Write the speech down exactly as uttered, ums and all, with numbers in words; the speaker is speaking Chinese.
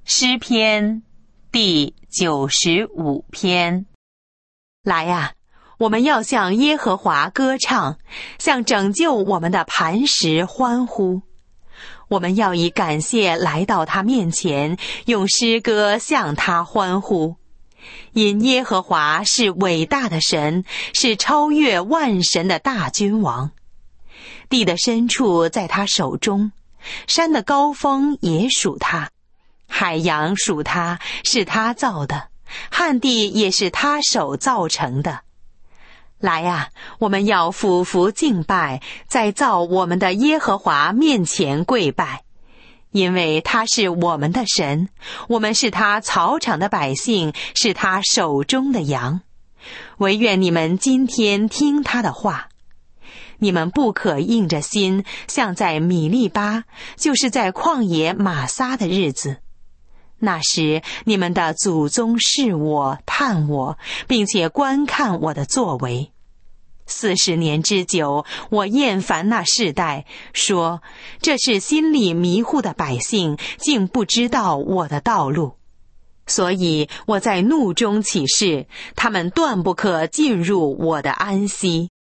诗篇第九十五篇。来呀，我们要向耶和华歌唱，向拯救我们的磐石欢呼。我们要以感谢来到他面前，用诗歌向他欢呼。因耶和华是伟大的神，是超越万神的大君王。地的深处在他手中，山的高峰也属他，海洋属他，是他造的，旱地也是他手造成的。来啊，我们要俯伏敬拜，在造我们的耶和华面前跪拜。因为他是我们的神，我们是他草场的百姓，是他手中的羊。惟愿你们今天听他的话。你们不可硬着心，像在米利巴，就是在旷野玛撒的日子。那时你们的祖宗视我，探我，并且观看我的作为。四十年之久，我厌烦那世代，说这是心里迷糊的百姓，竟不知道我的道路。所以我在怒中起誓，他们断不可进入我的安息。